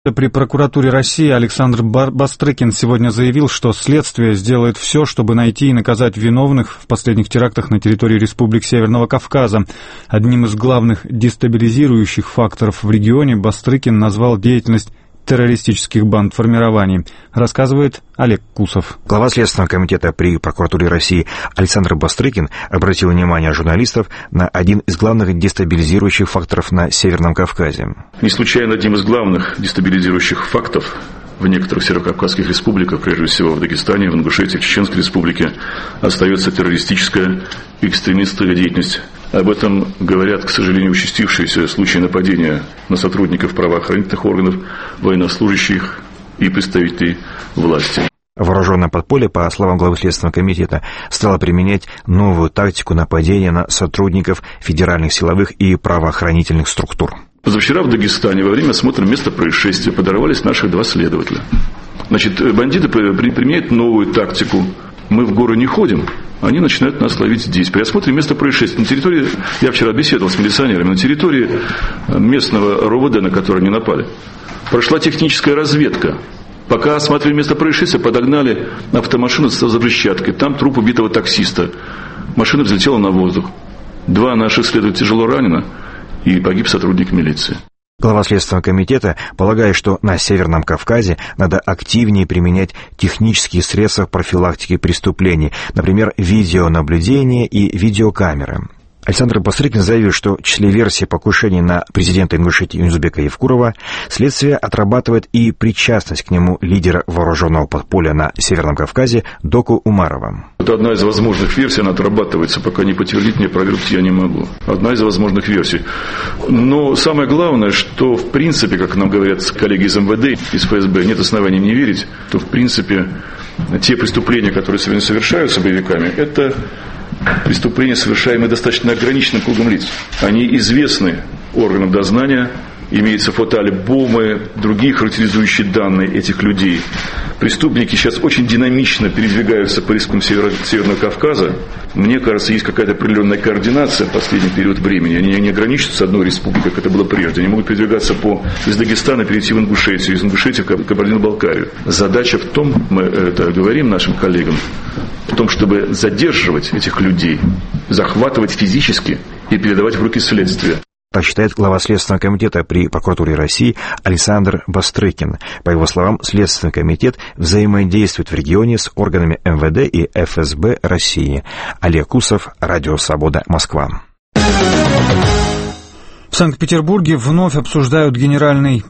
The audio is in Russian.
При прокуратуре России Александр Бастрыкин сегодня заявил, что следствие сделает все, чтобы найти и наказать виновных в последних терактах на территории Республик Северного Кавказа. Одним из главных дестабилизирующих факторов в регионе Бастрыкин назвал деятельность террористических бандформирований, рассказывает Олег Кусов. Глава Следственного комитета при прокуратуре России Александр Бастрыкин обратил внимание журналистов на один из главных дестабилизирующих факторов на Северном Кавказе. Не случайно одним из главных дестабилизирующих факторов в некоторых северокавказских республиках, прежде всего в Дагестане, в Ингушетии, в Чеченской республике, остается террористическая и экстремистская деятельность. Об этом говорят, к сожалению, участившиеся случаи нападения на сотрудников правоохранительных органов, военнослужащих и представителей власти. Вооруженное подполье, по словам главы Следственного комитета, стало применять новую тактику нападения на сотрудников федеральных силовых и правоохранительных структур. Позавчера в Дагестане во время осмотра места происшествия подорвались наших 2 следователя. Бандиты применяют новую тактику. Мы в горы не ходим, они начинают нас ловить здесь. При осмотре места происшествия на территории, я вчера беседовал с милиционерами, на территории местного РОВД, на который они напали, прошла техническая разведка. Пока осматривали место происшествия, подогнали автомашину за брусчаткой. Там труп убитого таксиста. Машина взлетела на воздух. 2 наших следователя тяжело ранено, и погиб сотрудник милиции. Глава Следственного комитета полагает, что на Северном Кавказе надо активнее применять технические средства профилактики преступлений, например, видеонаблюдение и видеокамеры. Александр Бастрыкин заявил, что в числе версий покушений на президента Ингушетии Юнусбека Евкурова следствие отрабатывает и причастность к нему лидера вооруженного подполья на Северном Кавказе Доку Умарова. Это одна из возможных версий, она отрабатывается, пока не подтвердить, не опровергнуть я не могу. Одна из возможных версий. Но самое главное, что в принципе, как нам говорят коллеги из МВД, из ФСБ, нет оснований не верить, то в принципе те преступления, которые сегодня совершаются боевиками, это преступления, совершаемые достаточно ограниченным кругом лиц. Они известны органам дознания, имеются фотоальбомы, другие характеризующие данные этих людей. Преступники сейчас очень динамично передвигаются по республикам Северного Кавказа. Мне кажется, есть какая-то определенная координация в последний период времени. Они не ограничиваются одной республикой, как это было прежде. Они могут передвигаться из Дагестана, перейти в Ингушетию, из Ингушетии в Кабардино-Балкарию. Задача в том, мы это говорим нашим коллегам, в том, чтобы задерживать этих людей, захватывать физически и передавать в руки следствия. Так считает глава Следственного комитета при прокуратуре России Александр Бастрыкин. По его словам, Следственный комитет взаимодействует в регионе с органами МВД и ФСБ России. Олег Кусов, Радио Свобода, Москва. В Санкт-Петербурге вновь обсуждают генеральный